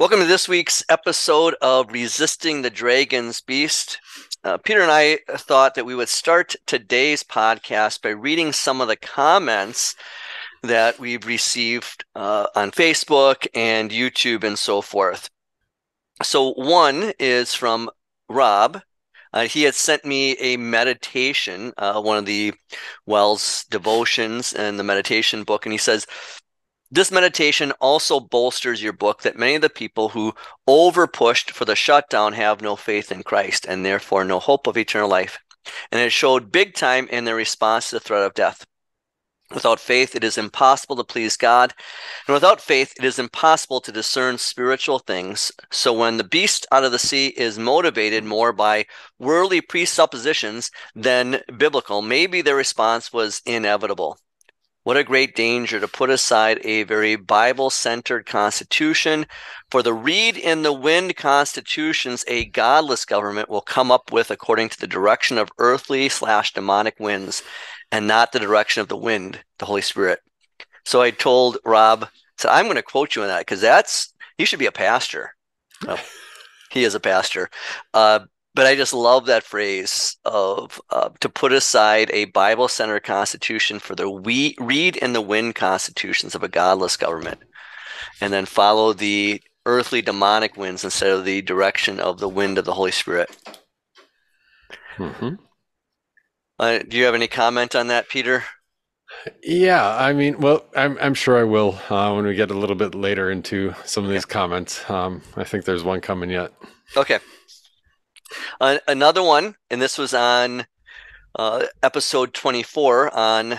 Welcome to this week's episode of Resisting the Dragon's Beast. Peter and I thought that we would start today's podcast by reading some of the comments that we've received on Facebook and YouTube and so forth. So one is from Rob. He had sent me a meditation, one of the Wells devotions and the meditation book, and he says, this meditation also bolsters your book that many of the people who over-pushed for the shutdown have no faith in Christ and therefore no hope of eternal life. And it showed big time in their response to the threat of death. Without faith, it is impossible to please God. And without faith, it is impossible to discern spiritual things. So when the beast out of the sea is motivated more by worldly presuppositions than biblical, maybe their response was inevitable. What a great danger to put aside a very Bible-centered constitution. For the reed in the wind constitutions, a godless government will come up with according to the direction of earthly/demonic winds, and not the direction of the wind, the Holy Spirit. So I told Rob, I'm going to quote you on that because he should be a pastor. Oh, he is a pastor. But I just love that phrase of to put aside a Bible-centered constitution for the reed in the wind constitutions of a godless government, and then follow the earthly demonic winds instead of the direction of the wind of the Holy Spirit. Mm-hmm. Do you have any comment on that, Peter? Yeah, I mean, well, I'm sure I will when we get a little bit later into some of these comments. I think there's one coming yet. Okay. Another one, and this was on episode 24 on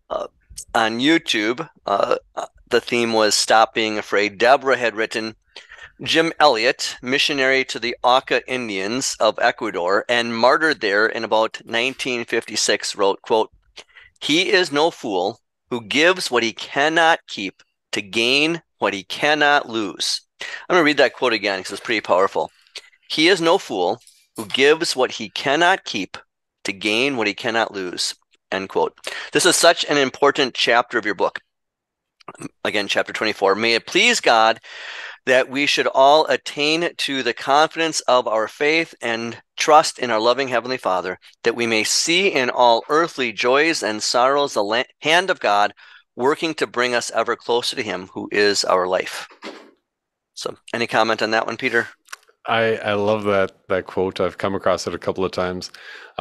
YouTube. The theme was Stop Being Afraid. Deborah had written, Jim Elliot, missionary to the Auca Indians of Ecuador and martyred there in about 1956, wrote, quote, "He is no fool who gives what he cannot keep to gain what he cannot lose." I'm going to read that quote again because it's pretty powerful. He is no fool who gives what he cannot keep to gain what he cannot lose, end quote. This is such an important chapter of your book. Again, chapter 24. May it please God that we should all attain to the confidence of our faith and trust in our loving Heavenly Father, that we may see in all earthly joys and sorrows the hand of God working to bring us ever closer to Him who is our life. So, any comment on that one, Peter? I love that quote. I've come across it a couple of times.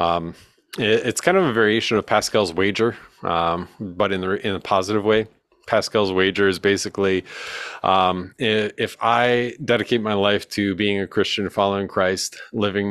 It's kind of a variation of Pascal's wager, but in a positive way. Pascal's wager is basically, if I dedicate my life to being a Christian, following Christ, living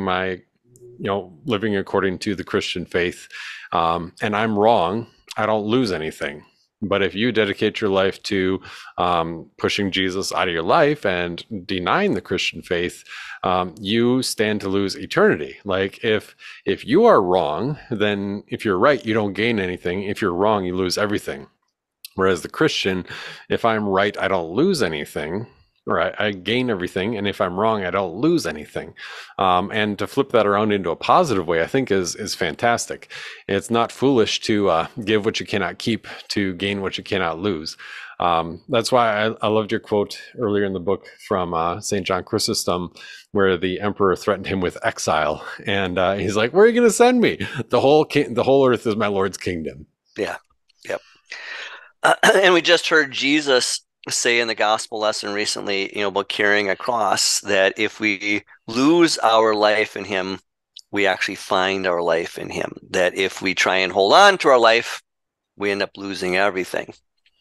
according to the Christian faith, and I'm wrong, I don't lose anything. But if you dedicate your life to pushing Jesus out of your life and denying the Christian faith, you stand to lose eternity. Like if you are wrong, then if you're right, you don't gain anything. If you're wrong, you lose everything. Whereas the Christian, if I'm right, I don't lose anything. Right, I gain everything, and if I'm wrong, I don't lose anything. And to flip that around into a positive way, I think is fantastic. It's not foolish to give what you cannot keep to gain what you cannot lose. That's why I loved your quote earlier in the book from St. John Chrysostom, where the emperor threatened him with exile, and he's like, "Where are you going to send me? The whole earth is my Lord's kingdom." Yeah, yep. And we just heard Jesus say in the gospel lesson recently, about carrying a cross, that if we lose our life in Him, we actually find our life in Him. That if we try and hold on to our life, we end up losing everything.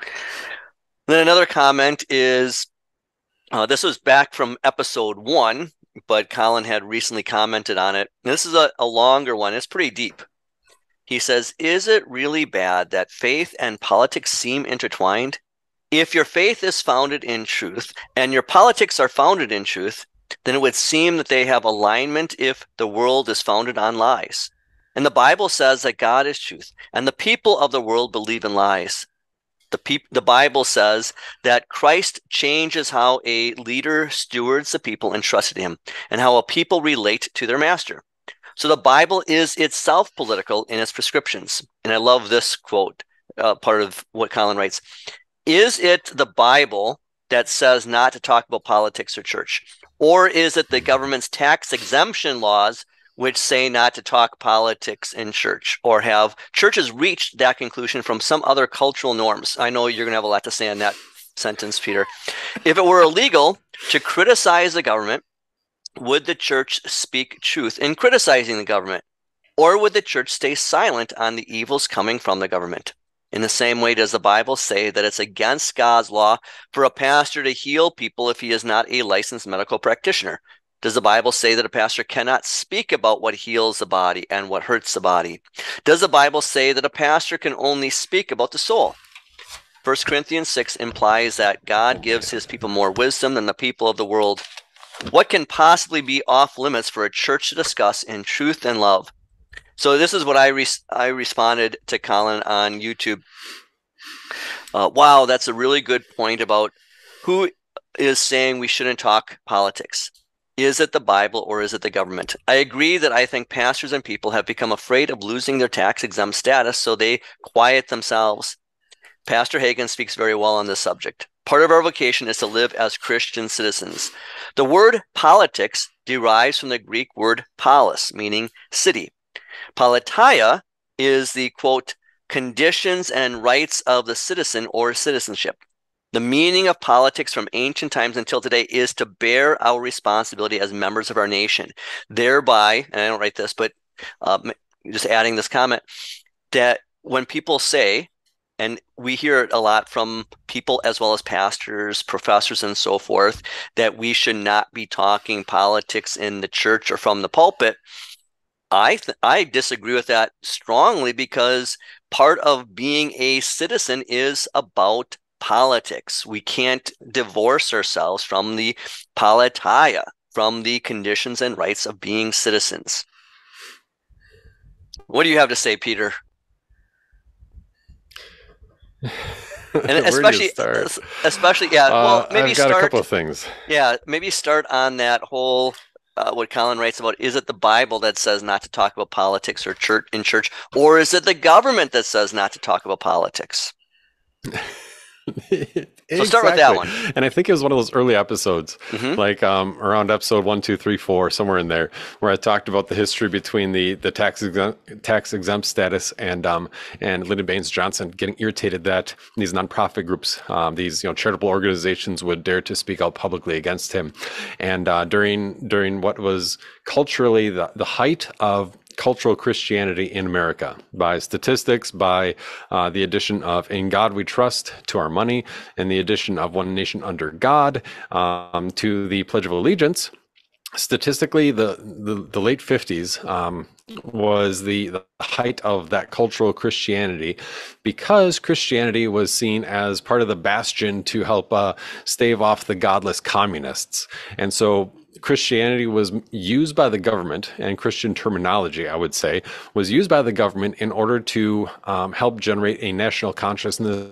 Then another comment is, this was back from episode 1, but Colin had recently commented on it. This is a longer one. It's pretty deep. He says, is it really bad that faith and politics seem intertwined? If your faith is founded in truth and your politics are founded in truth, then it would seem that they have alignment if the world is founded on lies. And the Bible says that God is truth, and the people of the world believe in lies. The Bible says that Christ changes how a leader stewards the people entrusted to him and how a people relate to their master. So the Bible is itself political in its prescriptions. And I love this quote, part of what Colin writes. Is it the Bible that says not to talk about politics or church? Or is it the government's tax exemption laws which say not to talk politics in church? Or have churches reached that conclusion from some other cultural norms? I know you're going to have a lot to say on that sentence, Peter. If it were illegal to criticize the government, would the church speak truth in criticizing the government? Or would the church stay silent on the evils coming from the government? In the same way, does the Bible say that it's against God's law for a pastor to heal people if he is not a licensed medical practitioner? Does the Bible say that a pastor cannot speak about what heals the body and what hurts the body? Does the Bible say that a pastor can only speak about the soul? 1 Corinthians 6 implies that God gives his people more wisdom than the people of the world. What can possibly be off limits for a church to discuss in truth and love? So this is what I responded to Colin on YouTube. Wow, that's a really good point about who is saying we shouldn't talk politics. Is it the Bible or is it the government? I agree that I think pastors and people have become afraid of losing their tax-exempt status, so they quiet themselves. Pastor Hagen speaks very well on this subject. Part of our vocation is to live as Christian citizens. The word politics derives from the Greek word polis, meaning city. Politeia is the, quote, conditions and rights of the citizen or citizenship. The meaning of politics from ancient times until today is to bear our responsibility as members of our nation. Thereby, and I don't write this, but just adding this comment, that when people say, and we hear it a lot from people as well as pastors, professors, and so forth, that we should not be talking politics in the church or from the pulpit. I disagree with that strongly, because part of being a citizen is about politics. We can't divorce ourselves from the politeia, from the conditions and rights of being citizens. What do you have to say, Peter? And especially, yeah. Well, maybe I've got a couple of things. Yeah, maybe start on that whole what Colin writes about. Is it the Bible that says not to talk about politics or church, or is it the government that says not to talk about politics? So start with that one. And I think it was one of those early episodes, like around episode 1, 2, 3, 4, somewhere in there, where I talked about the history between the tax exempt status and Lyndon Baines Johnson getting irritated that these nonprofit groups, these charitable organizations, would dare to speak out publicly against him. And during what was culturally the height of cultural Christianity in America, by statistics, by the addition of "In God We Trust" to our money, and the addition of "One Nation Under God" to the Pledge of Allegiance. Statistically, the late 50s was the height of that cultural Christianity, because Christianity was seen as part of the bastion to help stave off the godless communists. And so Christianity was used by the government, and Christian terminology, I would say, was used by the government in order to help generate a national consciousness.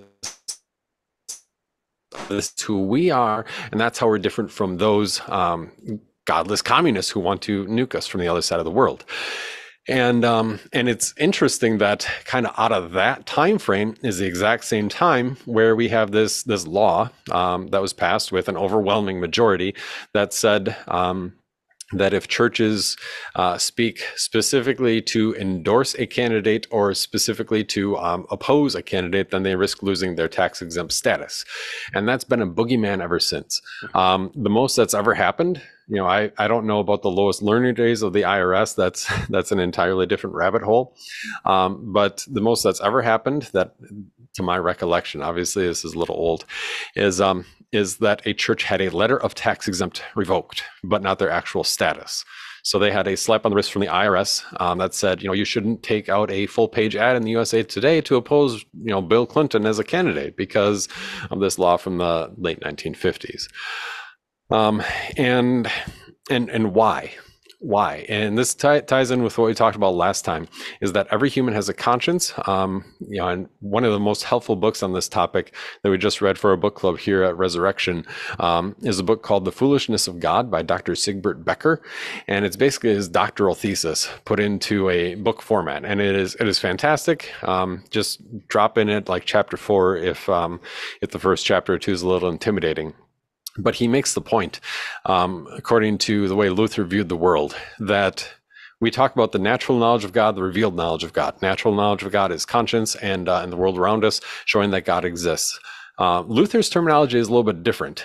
This is who we are, and that's how we're different from those godless communists who want to nuke us from the other side of the world. And it's interesting that kind of out of that time frame is the exact same time where we have this law that was passed with an overwhelming majority that said that if churches speak specifically to endorse a candidate or specifically to oppose a candidate, then they risk losing their tax-exempt status. And that's been a boogeyman ever since. The most that's ever happened, I don't know about the lowest learning days of the IRS. That's an entirely different rabbit hole. But the most that's ever happened, that to my recollection, obviously this is a little old, is that a church had a letter of tax exempt revoked, but not their actual status. So they had a slap on the wrist from the IRS that said, you shouldn't take out a full page ad in the USA Today to oppose, Bill Clinton as a candidate because of this law from the late 1950s. And why? Why? And this ties in with what we talked about last time, is that every human has a conscience. And one of the most helpful books on this topic that we just read for our book club here at Resurrection is a book called The Foolishness of God by Dr. Sigbert Becker. And it's basically his doctoral thesis put into a book format. And it is fantastic. Just drop in it like chapter 4 if the first chapter or 2 is a little intimidating. But he makes the point, according to the way Luther viewed the world, that we talk about the natural knowledge of God, the revealed knowledge of God. Natural knowledge of God is conscience and the world around us, showing that God exists. Luther's terminology is a little bit different,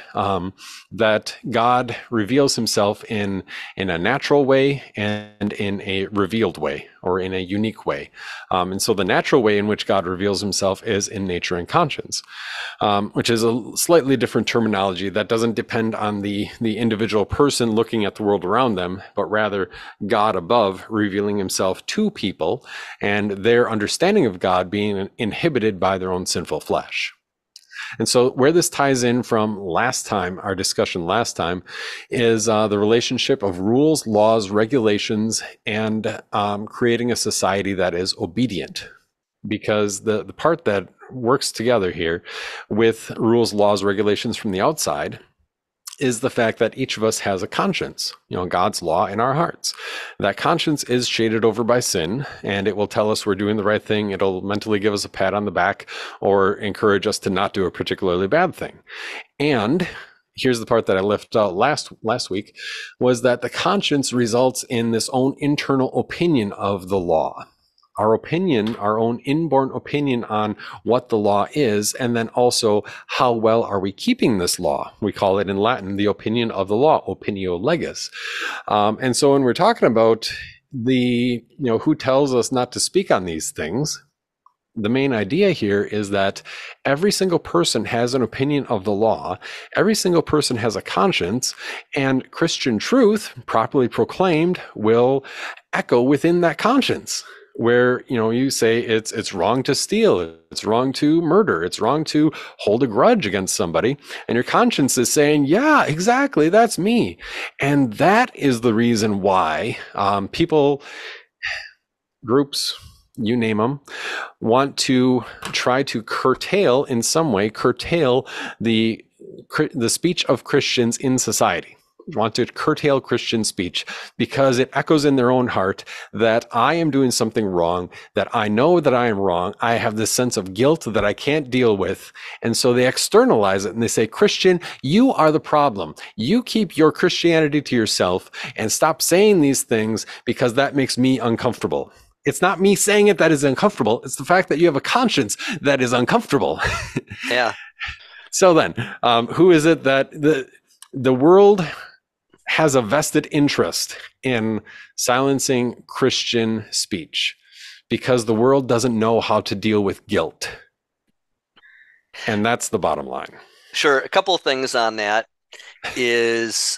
that God reveals himself in a natural way and in a revealed way, or in a unique way. And so the natural way in which God reveals himself is in nature and conscience, which is a slightly different terminology that doesn't depend on the individual person looking at the world around them, but rather God above revealing himself to people and their understanding of God being inhibited by their own sinful flesh. And so where this ties in from last time, our discussion last time, is the relationship of rules, laws, regulations, and creating a society that is obedient. Because the part that works together here with rules, laws, regulations from the outside is the fact that each of us has a conscience, God's law in our hearts. That conscience is shaded over by sin, and it will tell us we're doing the right thing. It'll mentally give us a pat on the back or encourage us to not do a particularly bad thing. And here's the part that I left out last week, was that the conscience results in this own internal opinion of the law. Our opinion, our own inborn opinion on what the law is, and then also how well are we keeping this law. We call it in Latin the opinion of the law, opinio legis. And so when we're talking about the, who tells us not to speak on these things, the main idea here is that every single person has an opinion of the law. Every single person has a conscience, and Christian truth, properly proclaimed, will echo within that conscience. Where you say it's wrong to steal, it's wrong to murder, it's wrong to hold a grudge against somebody, and your conscience is saying, yeah, exactly, that's me. And that is the reason why people, groups, you name them, want to try to curtail the speech of Christians in society. Want to curtail Christian speech because it echoes in their own heart that I am doing something wrong, that I know that I am wrong. I have this sense of guilt that I can't deal with. And so they externalize it and they say, Christian, you are the problem. You keep your Christianity to yourself and stop saying these things because that makes me uncomfortable. It's not me saying it that is uncomfortable. It's the fact that you have a conscience that is uncomfortable. Yeah. So then, who is it that the world has a vested interest in silencing Christian speech because the world doesn't know how to deal with guilt. And that's the bottom line. Sure. A couple of things on that is,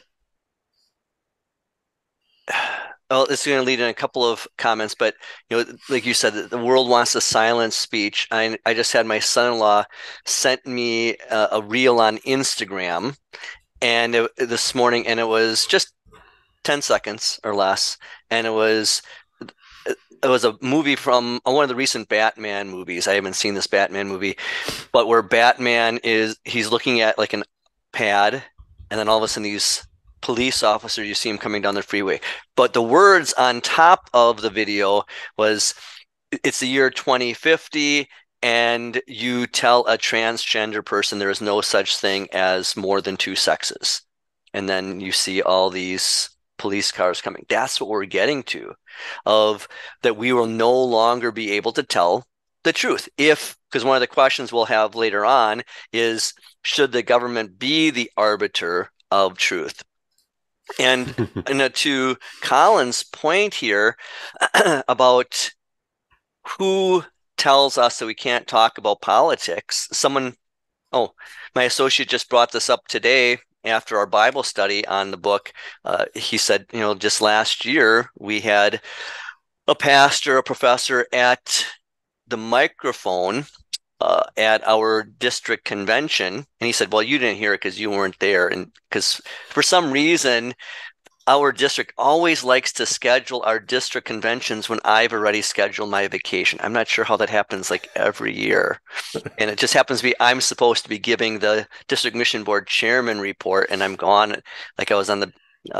well, it's going to lead in a couple of comments, but like you said, the world wants to silence speech. I just had my son-in-law sent me a reel on Instagram and this morning, and it was just 10 seconds or less, and it was a movie from one of the recent Batman movies. I haven't seen this Batman movie, but where Batman he's looking at like an pad, and then all of a sudden these police officers, you see him coming down the freeway. But the words on top of the video was, it's the year 2050, and you tell a transgender person there is no such thing as more than two sexes. And then you see all these police cars coming. That's what we're getting to, of that we will no longer be able to tell the truth. Because one of the questions we'll have later on is, should the government be the arbiter of truth? And to Colin's point here about who tells us that we can't talk about politics. My associate just brought this up today after our Bible study on the book. He said, just last year we had a pastor, a professor at the microphone at our district convention, and he said, well, you didn't hear it because you weren't there, and because for some reason our district always likes to schedule our district conventions when I've already scheduled my vacation. I'm not sure how that happens like every year. And it just happens to be I'm supposed to be giving the district mission board chairman report, and I'm gone. Like I was on the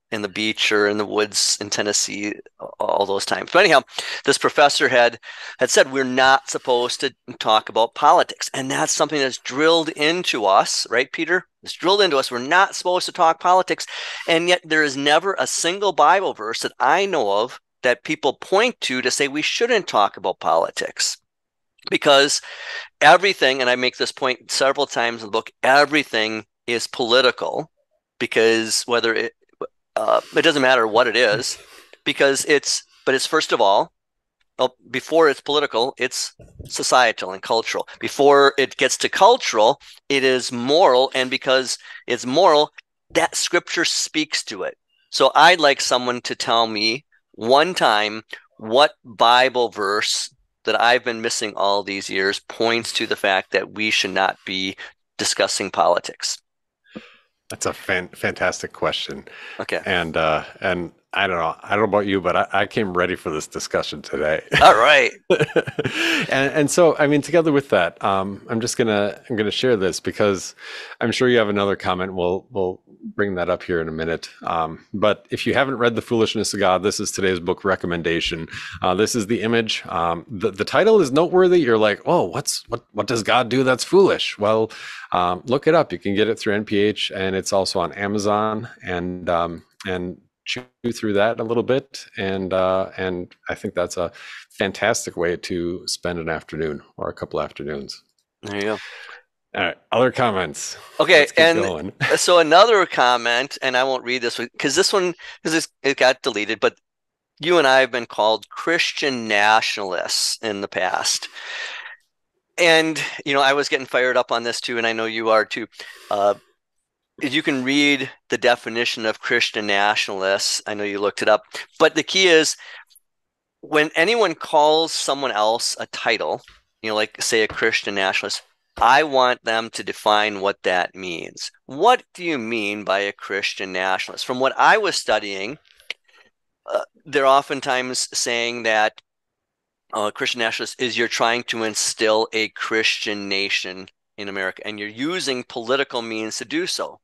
in the beach or in the woods in Tennessee all those times. But anyhow, this professor had said we're not supposed to talk about politics. And that's something that's drilled into us, right, Peter? It's drilled into us. We're not supposed to talk politics. And yet there is never a single Bible verse that I know of that people point to say we shouldn't talk about politics. Because everything, and I make this point several times in the book, everything is political, because whether it doesn't matter what it is, because it's first of all, before it's political, it's societal and cultural. Before it gets to cultural, it is moral, and because it's moral, that scripture speaks to it. So I'd like someone to tell me one time what Bible verse that I've been missing all these years points to the fact that we should not be discussing politics. That's a fantastic question. Okay. And I don't know about you, but I came ready for this discussion today. All right. and so, I mean, together with that, I'm gonna share this because I'm sure you have another comment. We'll bring that up here in a minute. But if you haven't read The Foolishness of God, this is today's book recommendation. This is the image. The title is noteworthy. You're like, oh, what does God do that's foolish? Well, look it up. You can get it through NPH, and it's also on Amazon. And chew through that a little bit, and I think that's a fantastic way to spend an afternoon or a couple afternoons. There you go. All right, other comments. Okay, and so another comment, and I won't read this one because it got deleted, but you and I have been called Christian nationalists in the past. And, I was getting fired up on this too, and I know you are too. You can read the definition of Christian nationalists. I know you looked it up, but the key is when anyone calls someone else a title, like say a Christian nationalist, I want them to define what that means. What do you mean by a Christian nationalist? From what I was studying, they're oftentimes saying that Christian nationalist is you're trying to instill a Christian nation in America, and you're using political means to do so.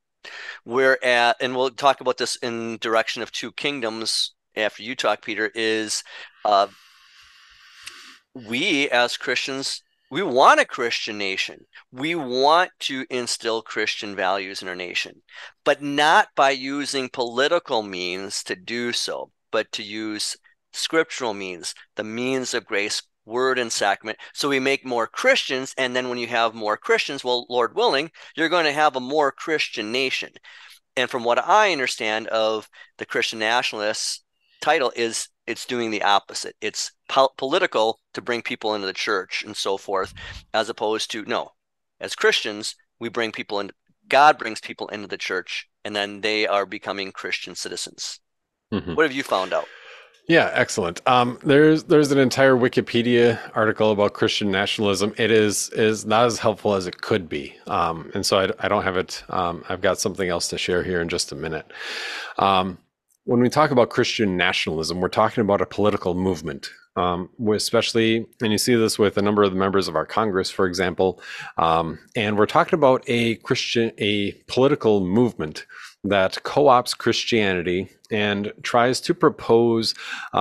And we'll talk about this in direction of two kingdoms after you talk, Peter, is we as Christians, we want a Christian nation. We want to instill Christian values in our nation, but not by using political means to do so, but to use scriptural means, the means of grace, word and sacrament. So we make more Christians, and then when you have more Christians, well, Lord willing, you're going to have a more Christian nation. And from what I understand of the Christian nationalists title is it's doing the opposite. It's political to bring people into the church and so forth, as opposed to, no, as Christians, we bring people in, God brings people into the church, and then they are becoming Christian citizens. Mm-hmm. What have you found out? Yeah, excellent. There's an entire Wikipedia article about Christian nationalism. It is not as helpful as it could be, and so I don't have it. I've got something else to share here in just a minute. When we talk about Christian nationalism, we're talking about a political movement, especially, and you see this with a number of the members of our Congress, for example, and we're talking about a political movement that co-opts Christianity and tries to propose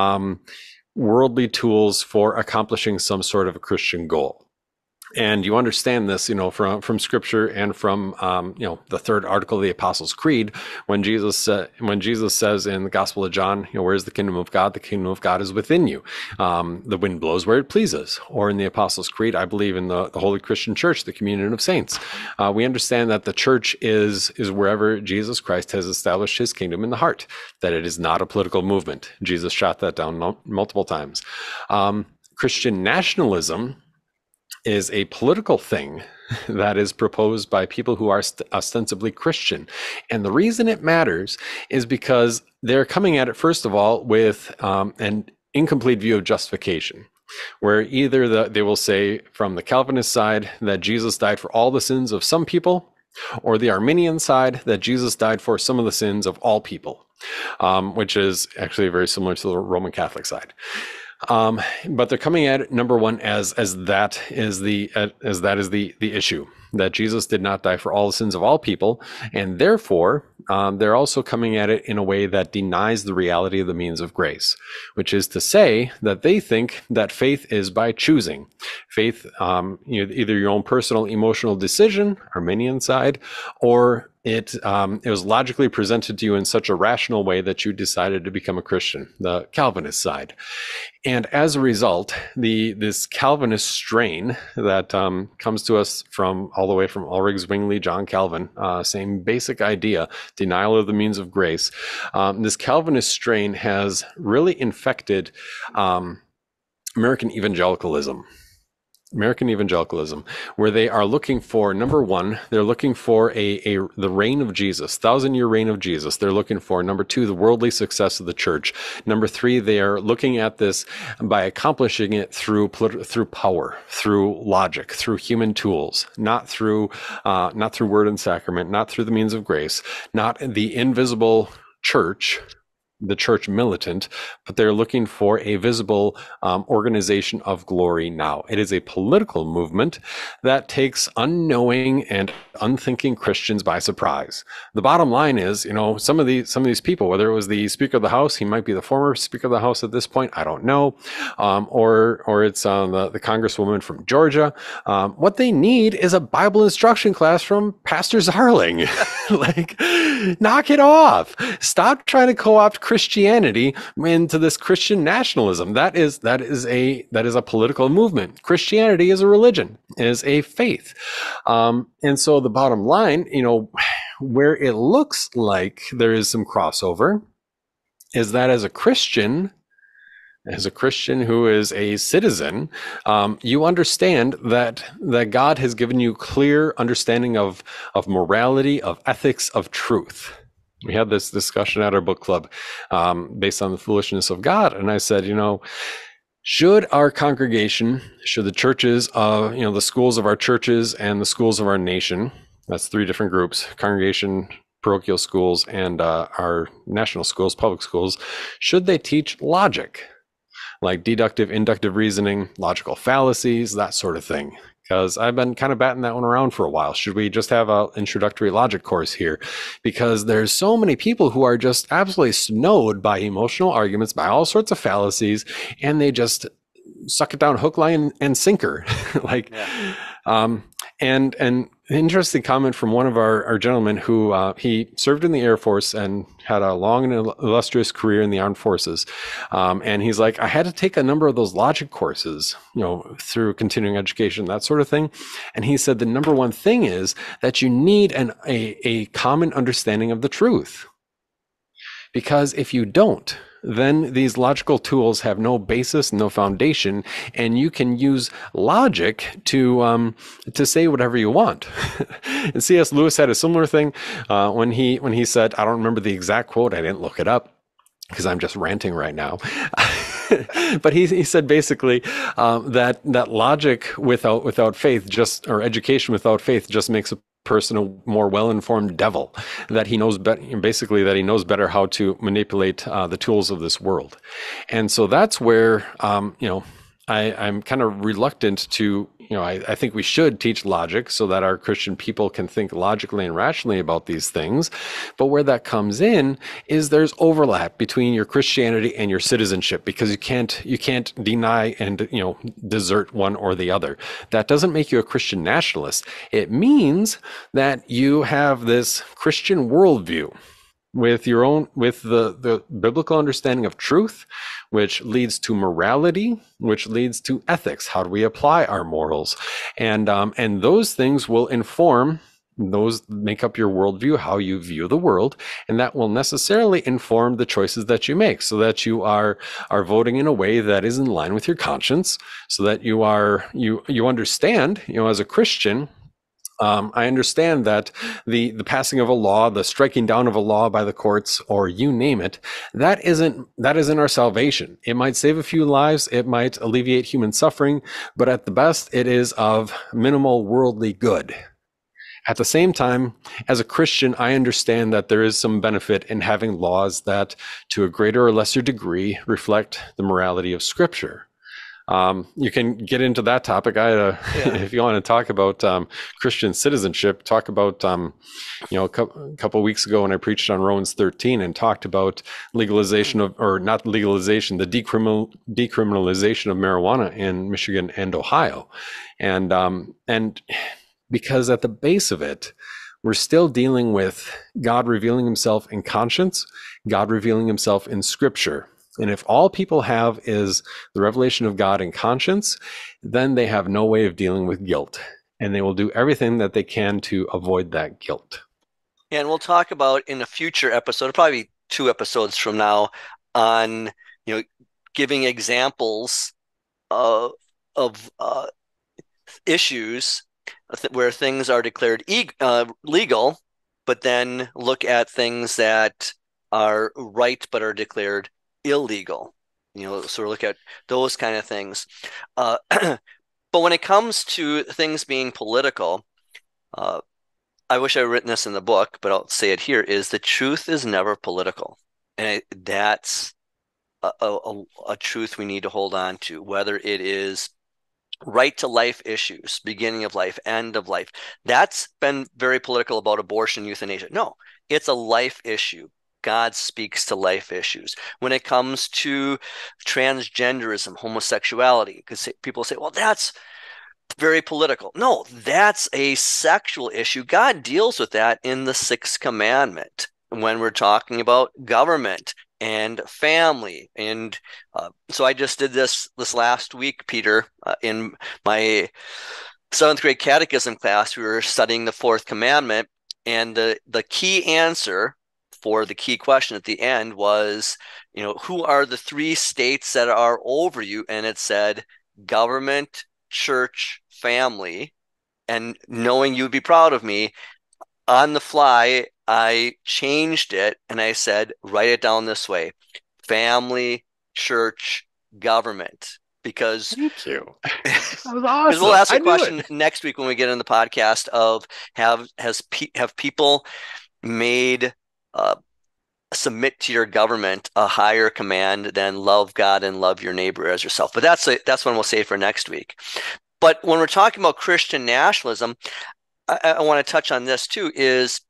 worldly tools for accomplishing some sort of a Christian goal. And you understand this, from Scripture and from, the third article of the Apostles' Creed, when Jesus says in the Gospel of John, where is the kingdom of God? The kingdom of God is within you. The wind blows where it pleases. Or in the Apostles' Creed, I believe in the Holy Christian Church, the communion of saints. We understand that the church is wherever Jesus Christ has established his kingdom in the heart, that it is not a political movement. Jesus shot that down multiple times. Christian nationalism is a political thing that is proposed by people who are ostensibly Christian. And the reason it matters is because they're coming at it, first of all, with an incomplete view of justification, where either they will say from the Calvinist side that Jesus died for all the sins of some people, or the Arminian side that Jesus died for some of the sins of all people, which is actually very similar to the Roman Catholic side. But they're coming at it, number one, as that is the issue, that Jesus did not die for all the sins of all people, and therefore they're also coming at it in a way that denies the reality of the means of grace, which is to say that they think that faith is by choosing. Faith, either your own personal emotional decision, Arminian side, or it was logically presented to you in such a rational way that you decided to become a Christian, the Calvinist side. And as a result, this Calvinist strain that comes to us from all the way from Ulrich Zwingli, John Calvin, same basic idea, denial of the means of grace. This Calvinist strain has really infected American evangelicalism, where they are looking for, number one, they're looking for the reign of Jesus, 1,000-year reign of Jesus. They're looking for, number two, the worldly success of the church. Number three, they are looking at this by accomplishing it through power, through logic, through human tools, not through word and sacrament, not through the means of grace, not the invisible church, the church militant, but they're looking for a visible organization of glory now. It is a political movement that takes unknowing and unthinking Christians by surprise. The bottom line is, some of these people, whether it was the Speaker of the House, he might be the former Speaker of the House at this point, I don't know, or it's the Congresswoman from Georgia. What they need is a Bible instruction class from Pastor Zarling. Like, knock it off. Stop trying to co-opt Christianity into this Christian nationalism. That is a political movement. Christianity is a religion, is a faith. And so the bottom line, where it looks like there is some crossover is that as a Christian who is a citizen, you understand that God has given you clear understanding of morality, of ethics, of truth. We had this discussion at our book club based on the foolishness of God. And I said, should our congregation, should the churches, the schools of our churches and the schools of our nation, that's three different groups, congregation, parochial schools, and our national schools, public schools, should they teach logic? Like deductive, inductive reasoning, logical fallacies, that sort of thing. Because I've been kind of batting that one around for a while. Should we just have an introductory logic course here? Because there's so many people who are just absolutely snowed by emotional arguments, by all sorts of fallacies, and they just suck it down hook, line, and sinker. And an interesting comment from one of our gentlemen who he served in the Air Force and had a long and illustrious career in the armed forces. And he's like, I had to take a number of those logic courses, through continuing education, that sort of thing. And he said the number one thing is that you need a common understanding of the truth. Because if you don't, then these logical tools have no basis, no foundation, and you can use logic to say whatever you want. And C.S. Lewis had a similar thing when he said, I don't remember the exact quote, I didn't look it up because I'm just ranting right now. But he said basically that logic without faith, or education without faith, just makes a person a more well-informed devil, that he knows better how to manipulate the tools of this world. And so that's where I'm kind of reluctant to, I think we should teach logic so that our Christian people can think logically and rationally about these things. But where that comes in is there's overlap between your Christianity and your citizenship, because you can't deny and, desert one or the other. That doesn't make you a Christian nationalist. It means that you have this Christian worldview with the biblical understanding of truth, which leads to morality, which leads to ethics. How do we apply our morals? And those things will make up your worldview, how you view the world, and that will necessarily inform the choices that you make, so that you are voting in a way that is in line with your conscience, so that you understand, as a Christian, I understand that the passing of a law, the striking down of a law by the courts, or you name it, that isn't our salvation. It might save a few lives, it might alleviate human suffering, but at the best, it is of minimal worldly good. At the same time, as a Christian, I understand that there is some benefit in having laws that, to a greater or lesser degree, reflect the morality of Scripture. You can get into that topic. If you want to talk about Christian citizenship, talk about a couple of weeks ago when I preached on Romans 13 and talked about legalization of, or not legalization, the decriminalization of marijuana in Michigan and Ohio, and because at the base of it, we're still dealing with God revealing himself in conscience, God revealing himself in Scripture. And if all people have is the revelation of God in conscience, then they have no way of dealing with guilt. And they will do everything that they can to avoid that guilt. And we'll talk about in a future episode, probably 2 episodes from now, on giving examples of issues where things are declared legal, but then look at things that are right but are declared illegal. So we look at those kind of things. But when it comes to things being political, I wish I had written this in the book, but I'll say it here, is the truth is never political. And that's a truth we need to hold on to, whether it is right to life issues, beginning of life, end of life. That's been very political about abortion, euthanasia. No, it's a life issue. God speaks to life issues. When it comes to transgenderism, homosexuality, because people say, well, that's very political. No, that's a sexual issue. God deals with that in the 6th commandment when we're talking about government and family. And so I just did this last week, Peter, in my 7th grade catechism class. We were studying the 4th commandment, and the key answer for the key question at the end was, who are the 3 states that are over you? And it said government, church, family. And knowing you'd be proud of me, on the fly, I changed it and I said, write it down this way: family, church, government. Because thank you. That was awesome. Because we'll ask a question next week when we get in the podcast of have people made submit to your government a higher command than love God and love your neighbor as yourself. But that's one we'll save for next week. But when we're talking about Christian nationalism, I want to touch on this too, is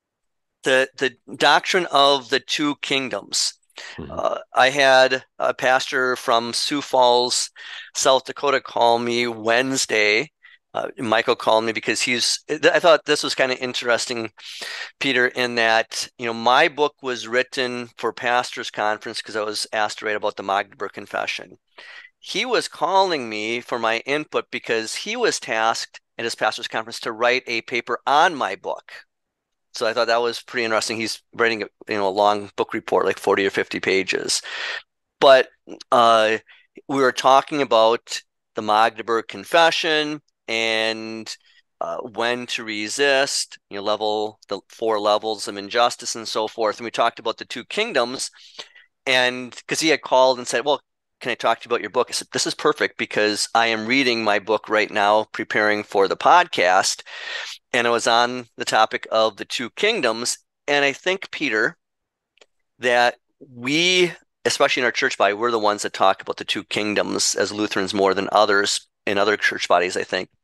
the doctrine of the 2 kingdoms. I had a pastor from Sioux Falls, South Dakota, call me Wednesday. Michael called me because I thought this was kind of interesting, Peter, in that, my book was written for Pastors Conference because I was asked to write about the Magdeburg Confession. He was calling me for my input because he was tasked at his Pastors Conference to write a paper on my book. So I thought that was pretty interesting. He's writing a long book report, like 40 or 50 pages. But we were talking about the Magdeburg Confession and when to resist, the 4 levels of injustice and so forth. And we talked about the 2 kingdoms. And because he had called and said, well, can I talk to you about your book? I said, this is perfect because I am reading my book right now, preparing for the podcast. And it was on the topic of the 2 kingdoms. And I think, Peter, that we, especially in our church body, we're the ones that talk about the 2 kingdoms as Lutherans more than others in other church bodies, I think.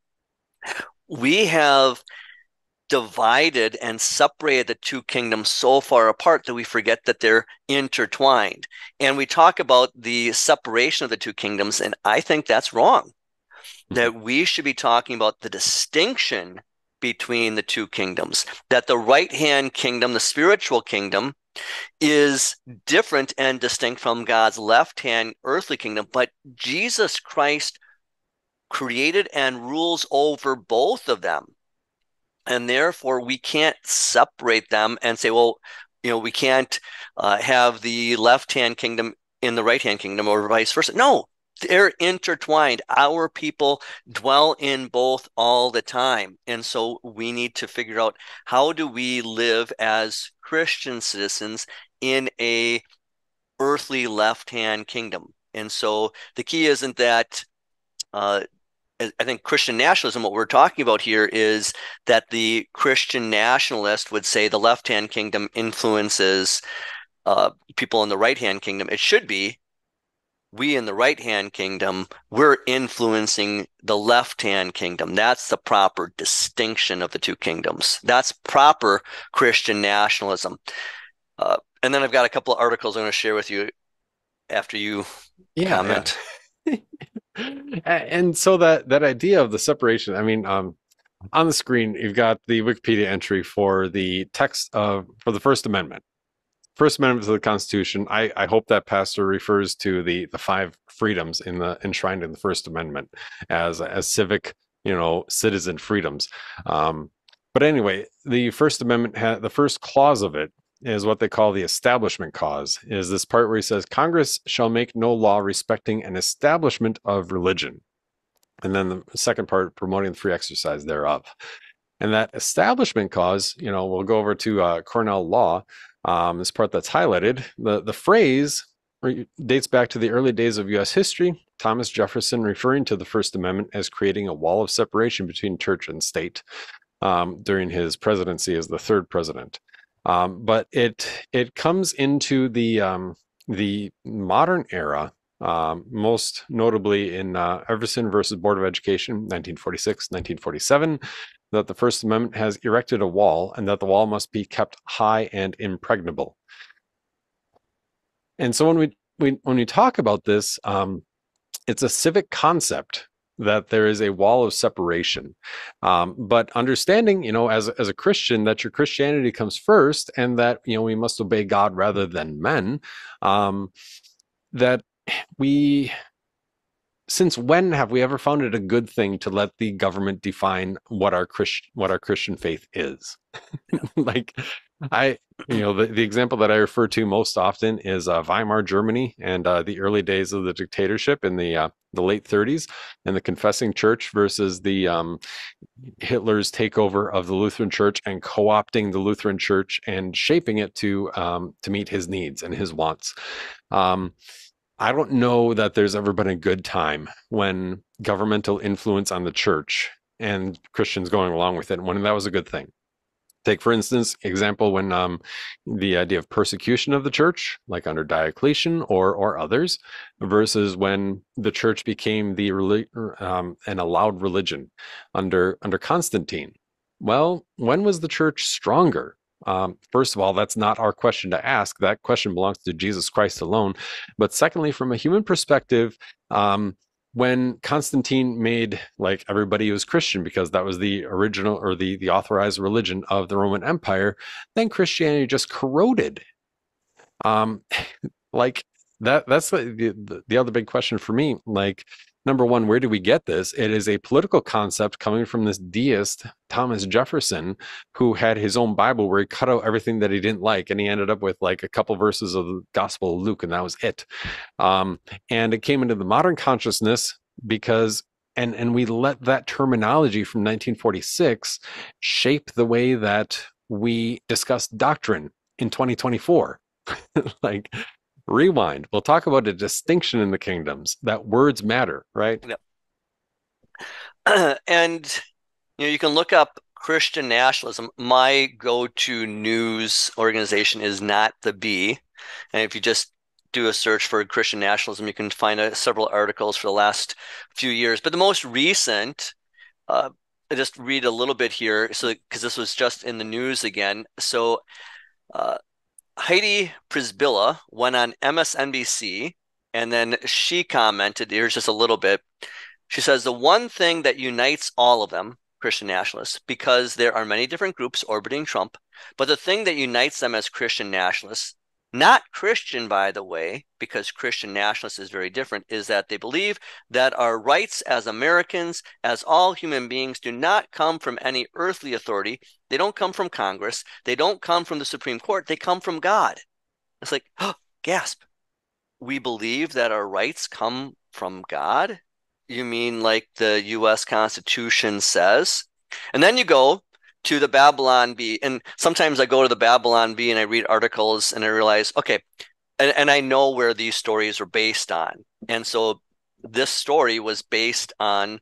We have divided and separated the 2 kingdoms so far apart that we forget that they're intertwined. And we talk about the separation of the 2 kingdoms, and I think that's wrong. That we should be talking about the distinction between the 2 kingdoms, that the right-hand kingdom, the spiritual kingdom, is different and distinct from God's left-hand earthly kingdom, but Jesus Christ created and rules over both of them. And therefore, we can't separate them and say, well, we can't have the left-hand kingdom in the right-hand kingdom or vice versa. No, they're intertwined. Our people dwell in both all the time. And so we need to figure out, how do we live as Christian citizens in a earthly left-hand kingdom? And so the key isn't that I think Christian nationalism, what we're talking about here is that the Christian nationalist would say the left-hand kingdom influences people in the right-hand kingdom. It should be we in the right-hand kingdom, we're influencing the left-hand kingdom. That's the proper distinction of the two kingdoms. That's proper Christian nationalism. And then I've got a couple of articles I'm going to share with you after you comment. Yeah. And so that idea of the separation, I mean, on the screen, you've got the Wikipedia entry for the text for the First Amendment. First Amendment to the Constitution. I hope that pastor refers to the five freedoms enshrined in the First Amendment as civic, citizen freedoms. But anyway, the First Amendment the first clause of it is what they call the Establishment Clause. Is this part where he says Congress shall make no law respecting an establishment of religion, and then the second part promoting the free exercise thereof. And that Establishment Clause, we'll go over to Cornell Law. This part that's highlighted, the phrase dates back to the early days of U.S. history. Thomas Jefferson referring to the First Amendment as creating a wall of separation between church and state during his presidency as the third president. But it comes into the modern era, most notably in Everson versus Board of Education, 1946, 1947. That the First Amendment has erected a wall and that the wall must be kept high and impregnable. And so when we talk about this, it's a civic concept that there is a wall of separation. But understanding, as a Christian, that your Christianity comes first and that, we must obey God rather than men, that since when have we ever found it a good thing to let the government define what our Christian faith is? Like, the example that I refer to most often is Weimar Germany and the early days of the dictatorship in the late 30s, and the confessing church versus the Hitler's takeover of the Lutheran Church and co-opting the Lutheran Church and shaping it to meet his needs and his wants. I don't know that there's ever been a good time when governmental influence on the church and Christians going along with it, when that was a good thing. Take, for instance, example when the idea of persecution of the church, like under Diocletian or others, versus when the church became an allowed religion under Constantine. Well, when was the church stronger? First of all, that's not our question to ask. That question belongs to Jesus Christ alone. But secondly, from a human perspective, when Constantine made like everybody was Christian because that was the original or the authorized religion of the Roman Empire, then Christianity just corroded. Like that's the other big question for me. Like, number one, where do we get this? It is a political concept coming from this deist, Thomas Jefferson, who had his own Bible where he cut out everything that he didn't like. And he ended up with like a couple verses of the Gospel of Luke, and that was it. And it came into the modern consciousness because, and we let that terminology from 1946 shape the way that we discuss doctrine in 2024. Like, rewind. We'll talk about a distinction in the kingdoms, that words matter, right? Yep. And you can look up Christian nationalism. My go-to news organization is Not the Bee. And if you just do a search for Christian nationalism, you can find several articles for the last few years. But the most recent, I just read a little bit here, because this was just in the news again. So Heidi Przybyla went on MSNBC, and then she commented, here's just a little bit. She says, the one thing that unites all of them, Christian nationalists, because there are many different groups orbiting Trump, but the thing that unites them as Christian nationalists, not Christian, by the way, because Christian nationalists is very different, is that they believe that our rights as Americans, as all human beings, do not come from any earthly authority. They don't come from Congress. They don't come from the Supreme Court. They come from God. It's like, oh, gasp. We believe that our rights come from God? You mean like the U.S. Constitution says? And then you go to the Babylon Bee. And sometimes I go to the Babylon Bee and I read articles and I realize, okay, and I know where these stories are based on. And so this story was based on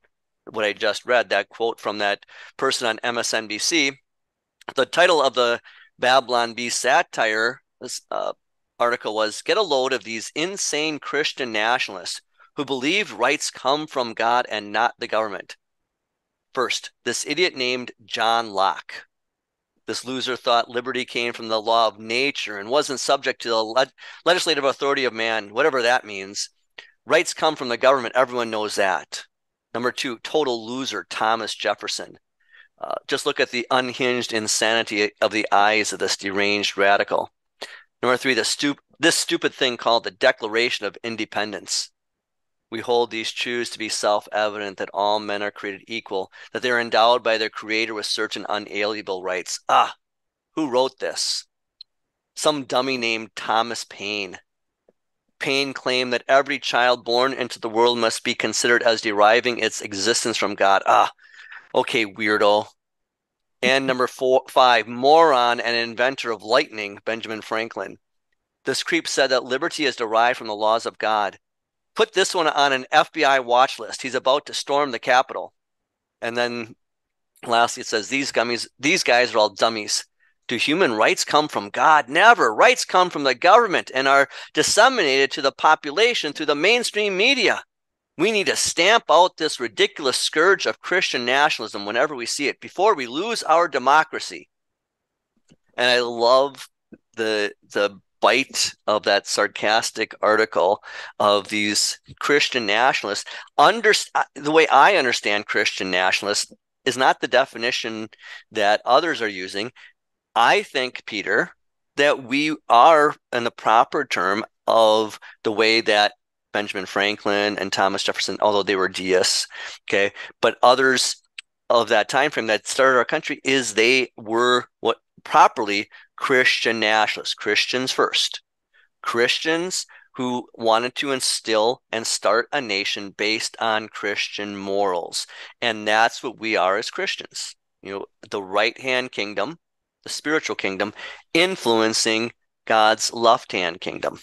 what I just read, that quote from that person on MSNBC. The title of the Babylon Bee satire article was "Get a Load of These Insane Christian Nationalists Who Believe Rights Come from God and Not the Government." First, this idiot named John Locke. This loser thought liberty came from the law of nature and wasn't subject to the legislative authority of man, whatever that means. Rights come from the government. Everyone knows that. Number two, total loser, Thomas Jefferson. Just look at the unhinged insanity of the eyes of this deranged radical. Number three, this stupid thing called the Declaration of Independence. We hold these truths to be self-evident, that all men are created equal, that they are endowed by their creator with certain unalienable rights. Who wrote this? Some dummy named Thomas Paine. Paine claimed that every child born into the world must be considered as deriving its existence from God. Okay, weirdo. And number five, moron and inventor of lightning, Benjamin Franklin. This creep said that liberty is derived from the laws of God. Put this one on an FBI watch list. He's about to storm the Capitol. And then lastly, it says, these guys are all dummies. Do human rights come from God? Never. Rights come from the government and are disseminated to the population through the mainstream media. We need to stamp out this ridiculous scourge of Christian nationalism whenever we see it, before we lose our democracy. And I love the bite of that sarcastic article of these Christian nationalists. The way I understand Christian nationalists is not the definition that others are using. I think, Peter, that we are in the proper term of the way that Benjamin Franklin and Thomas Jefferson, although they were deists, okay, but others of that time frame that started our country, is they were what properly Christian nationalists, Christians first, Christians who wanted to instill and start a nation based on Christian morals. And that's what we are as Christians. The right-hand kingdom, the spiritual kingdom, influencing God's left-hand kingdom.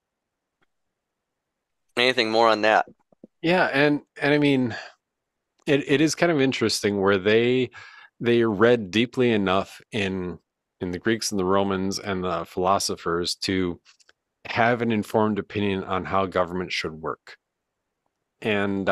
Anything more on that? Yeah, and I mean, it is kind of interesting where they read deeply enough in the Greeks and the Romans and the philosophers to have an informed opinion on how government should work. And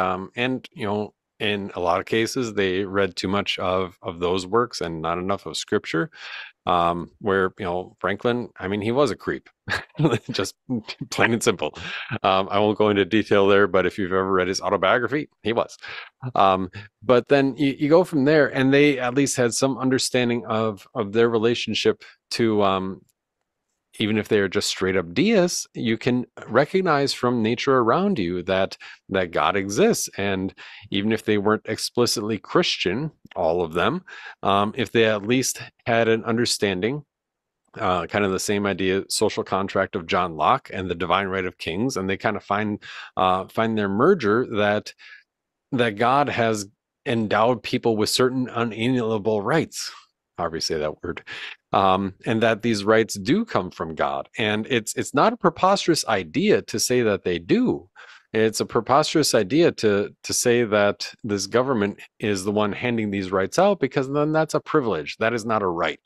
in a lot of cases, they read too much of those works and not enough of scripture. Where, Franklin, I mean, he was a creep, just plain and simple. I won't go into detail there, but if you've ever read his autobiography, he was. But then you go from there, and they at least had some understanding of their relationship to, even if they are just straight up deists, you can recognize from nature around you that God exists. And even if they weren't explicitly Christian, all of them, if they at least had an understanding, kind of the same idea, social contract of John Locke and the divine right of kings, and they kind of find their merger that God has endowed people with certain unalienable rights. However you say that word. And that these rights do come from God. And it's not a preposterous idea to say that they do. It's a preposterous idea to say that this government is the one handing these rights out, because then that's a privilege. That is not a right.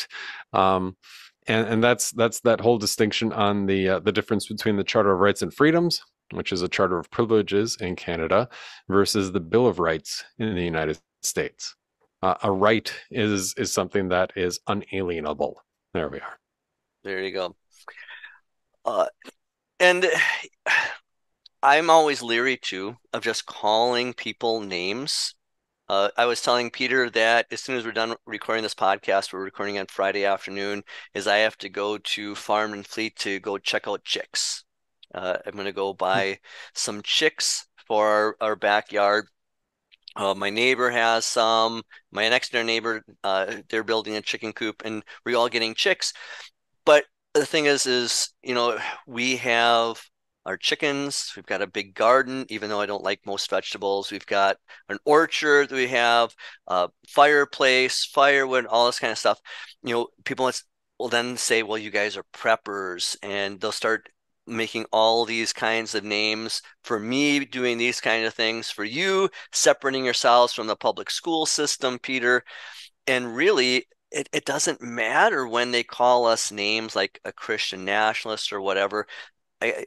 And that's that whole distinction on the difference between the Charter of Rights and Freedoms, which is a Charter of Privileges in Canada, versus the Bill of Rights in the United States. A right is something that is unalienable. There we are. There you go. And I'm always leery too of just calling people names. I was telling Peter that as soon as we're done recording this podcast, we're recording on Friday afternoon, is I have to go to Farm and Fleet to go check out chicks. I'm going to go buy some chicks for our backyard. My neighbor has some. My next door neighbor, they're building a chicken coop, and we're all getting chicks. But the thing is, we have our chickens. We've got a big garden, even though I don't like most vegetables. We've got an orchard. We have a fireplace, firewood, all this kind of stuff. People will then say, well, you guys are preppers, and they'll start making all these kinds of names, for me doing these kind of things, for you separating yourselves from the public school system, Peter. And really, it doesn't matter when they call us names like a Christian nationalist or whatever. I,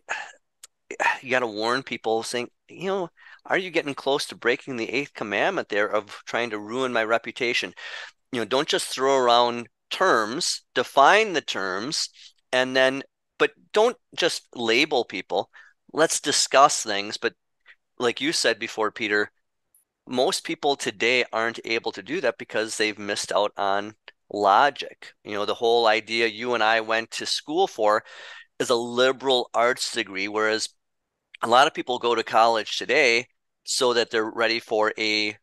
you got to warn people saying, are you getting close to breaking the eighth commandment there of trying to ruin my reputation? Don't just throw around terms, define the terms, and then, but don't just label people. Let's discuss things. But like you said before, Peter, most people today aren't able to do that because they've missed out on logic. The whole idea you and I went to school for is a liberal arts degree, whereas a lot of people go to college today so that they're ready for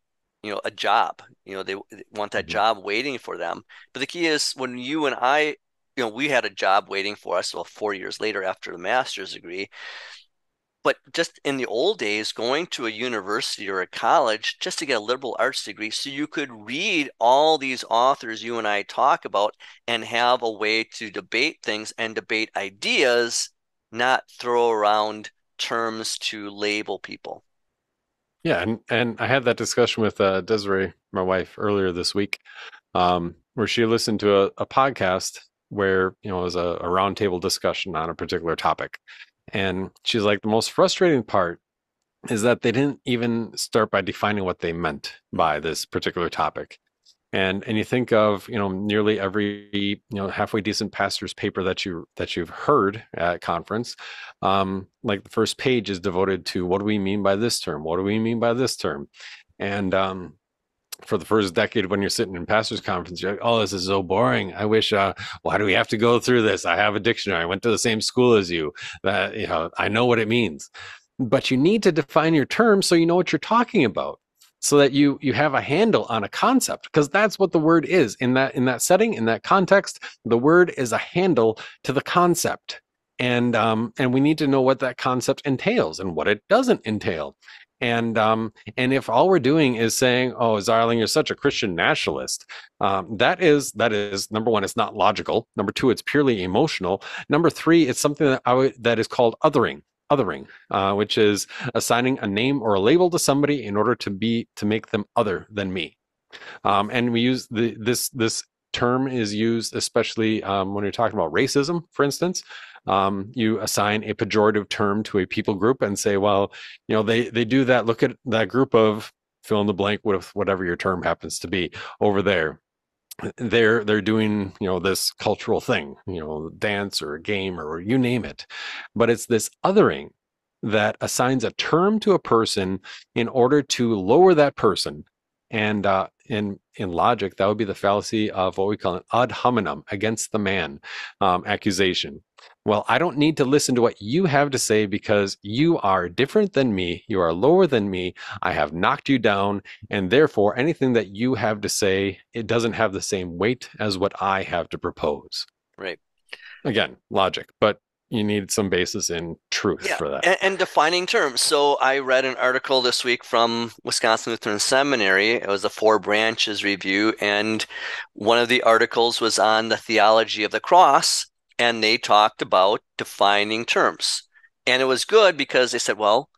a job. They want that Mhm. job waiting for them. But the key is when you and I, we had a job waiting for us, well, 4 years later after the master's degree. But just in the old days, going to a university or a college just to get a liberal arts degree so you could read all these authors you and I talk about and have a way to debate things and debate ideas, not throw around terms to label people. Yeah, and I had that discussion with Desiree, my wife, earlier this week, where she listened to a podcast where it was a roundtable discussion on a particular topic, and she's like, the most frustrating part is that they didn't even start by defining what they meant by this particular topic. And you think of nearly every halfway decent pastor's paper that you've heard at conference, like the first page is devoted to what do we mean by this term, what do we mean by this term, and for the first decade when you're sitting in pastors conference, you're like, oh, this is so boring. I wish why do we have to go through this? I have a dictionary, I went to the same school as you, that I know what it means. But you need to define your terms so you know what you're talking about, so that you have a handle on a concept, because that's what the word is in that setting, in that context. The word is a handle to the concept, and we need to know what that concept entails and what it doesn't entail. And if all we're doing is saying, "Oh, Zarling, you're such a Christian nationalist," that is number one, it's not logical. Number two, it's purely emotional. Number three, it's something that is called othering, which is assigning a name or a label to somebody in order to make them other than me. And we use this term is used especially when you're talking about racism, for instance. You assign a pejorative term to a people group and say, well, they do that. Look at that group of fill in the blank with whatever your term happens to be over there. They're doing this cultural thing, dance or a game or you name it, but it's this othering that assigns a term to a person in order to lower that person. And in logic, that would be the fallacy of what we call an ad hominem, against the man, accusation. Well, I don't need to listen to what you have to say because you are different than me. You are lower than me. I have knocked you down. And therefore, anything that you have to say, it doesn't have the same weight as what I have to propose. Right. Again, logic, but you need some basis in truth Yeah, for that. and defining terms. So I read an article this week from Wisconsin Lutheran Seminary. It was a Four Branches review, and one of the articles was on the theology of the cross, and they talked about defining terms. And it was good because they said, well,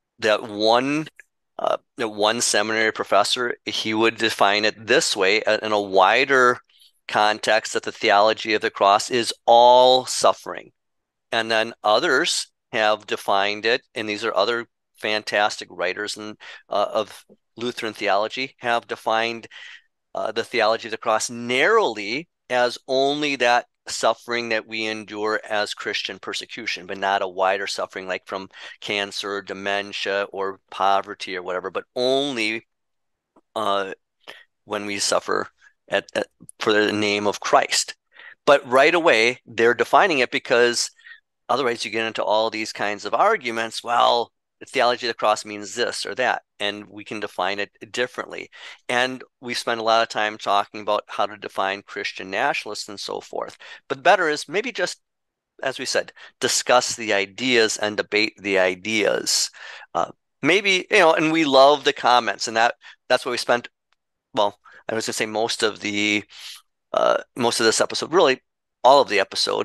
that one seminary professor, he would define it this way in a wider context, that the theology of the cross is all suffering. And then others have defined it, and these are other fantastic writers of Lutheran theology, have defined the theology of the cross narrowly as only that suffering that we endure as Christian persecution, but not a wider suffering like from cancer, or dementia, or poverty, or whatever, but only uh, when we suffer for the name of Christ. But right away, they're defining it because otherwise, you get into all these kinds of arguments. Well, the theology of the cross means this or that, and we can define it differently. And we spend a lot of time talking about how to define Christian nationalists and so forth. But better is maybe just, as we said, discuss the ideas and debate the ideas. Maybe, and we love the comments, and that's what we spent, well, I was going to say most of this episode, really all of the episode,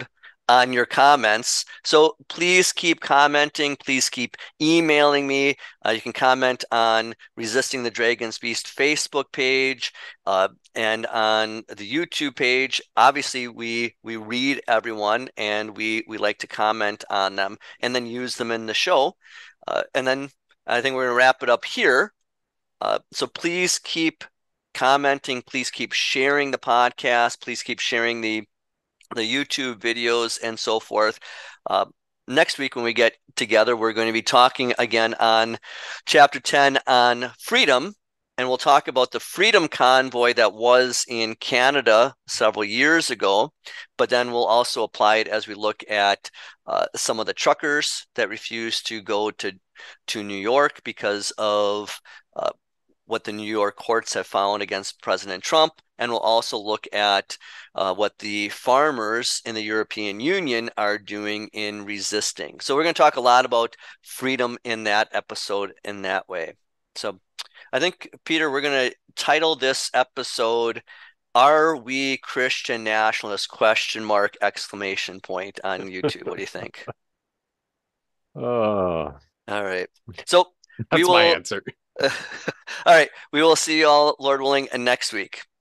on your comments. So please keep commenting. Please keep emailing me. You can comment on Resisting the Dragon's Beast Facebook page and on the YouTube page. Obviously, we read everyone and we like to comment on them and then use them in the show. And then I think we're going to wrap it up here. So please keep commenting. Please keep sharing the podcast. Please keep sharing the YouTube videos and so forth. Next week, when we get together, we're going to be talking again on chapter 10 on freedom. And we'll talk about the freedom convoy that was in Canada several years ago. But then we'll also apply it as we look at some of the truckers that refused to go to New York because of what the New York courts have found against President Trump. And we'll also look at what the farmers in the European Union are doing in resisting. So we're going to talk a lot about freedom in that episode in that way. So I think, Peter, we're going to title this episode, "Are We Christian Nationalists?" ? Exclamation point on YouTube. What do you think? Oh, All right. So we that's my will. answer. All right. We will see you all, Lord willing, next week.